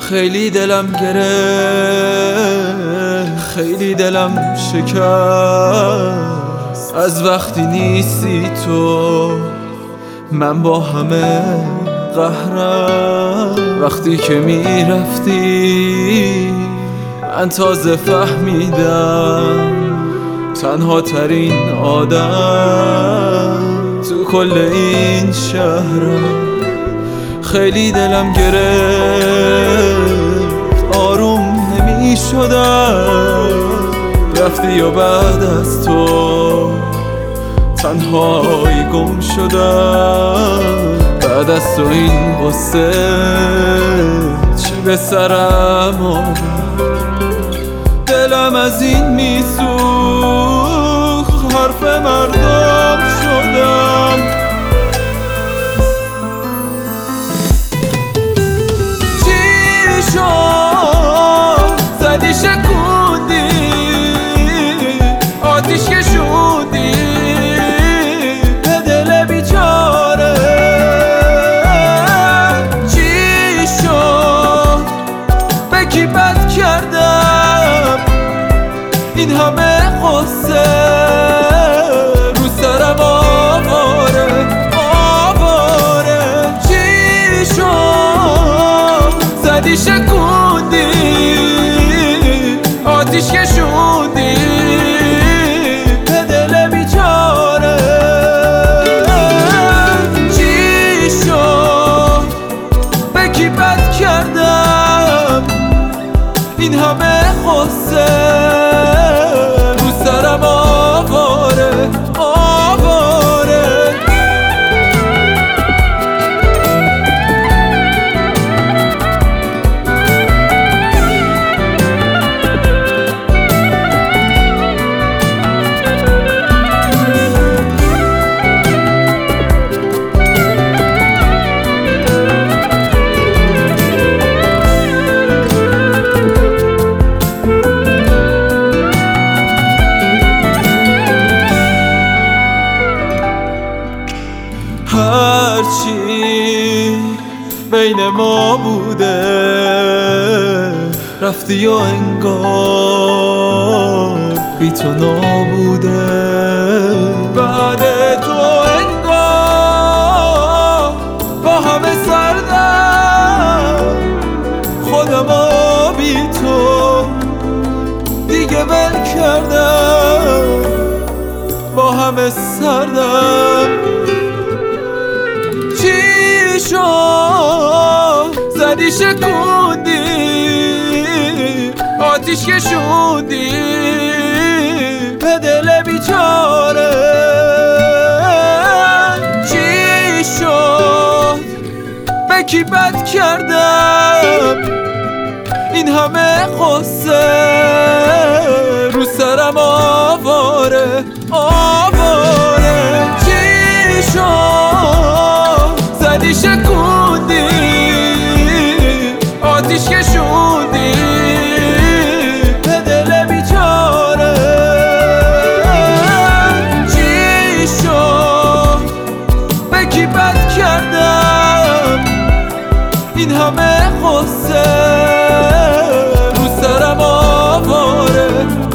خیلی دلم گرفت، خیلی دلم شکست از وقتی نیستی تو. من با همه قهرم. وقتی که میرفتی من تازه فهمیدم تنها ترین آدم تو کل این شهرم. خیلی دلم گرفت، آروم نمی شدم. رفتی و بعد از تو تنهایی گم شدم. بعد از تو این غصه چه به سرم آمد. دلم از این میسوخت، حرف مردم شدم. چی شد زدی شکوندی، آتیش کشوندی به دل بیچاره. چی شد به کی بد کردم این همه غصه رو سرم آواره آواره. چی شد زدی شکوندی، آتیش کشوندی به دل بیچاره. چی شد به کی بد کردم این همه غصه رو سرم آواره آواره. هرچی بین ما بوده رفتی و انگار بی تو نابوده. بعد تو انگار با همه سردم، خودمو بی تو دیگه ول کردم. با همه سردم. چی شد زدی شکوندی، آتیش کشوندی به دل بیچاره. چی شد به کی بد کردم این همه غصه رو سرم آواره آواره. چی شد زدی شکوندی، آتیش کشوندی به دل بیچاره. چی شد به کی بد کردم این همه غصه رو سرم آواره